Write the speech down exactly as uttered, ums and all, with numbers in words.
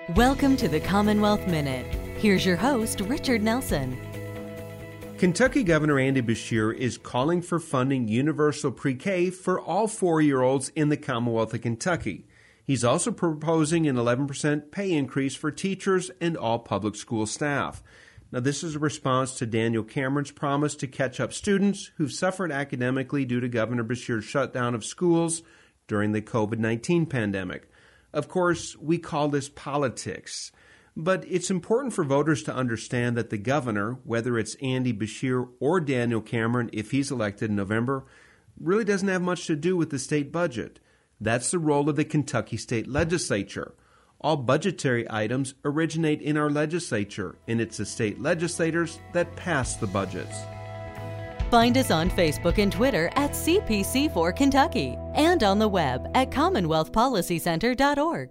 Welcome to the Commonwealth Minute. Here's your host, Richard Nelson. Kentucky Governor Andy Beshear is calling for funding universal pre-K for all four-year-olds in the Commonwealth of Kentucky. He's also proposing an eleven percent pay increase for teachers and all public school staff. Now, this is a response to Daniel Cameron's promise to catch up students who've suffered academically due to Governor Beshear's shutdown of schools during the covid nineteen pandemic. Of course, we call this politics, but it's important for voters to understand that the governor, whether it's Andy Beshear or Daniel Cameron if he's elected in November, really doesn't have much to do with the state budget. That's the role of the Kentucky State Legislature. All budgetary items originate in our legislature, and it's the state legislators that pass the budgets. Find us on Facebook and Twitter at C P C four Kentucky and on the web at commonwealth policy center dot org.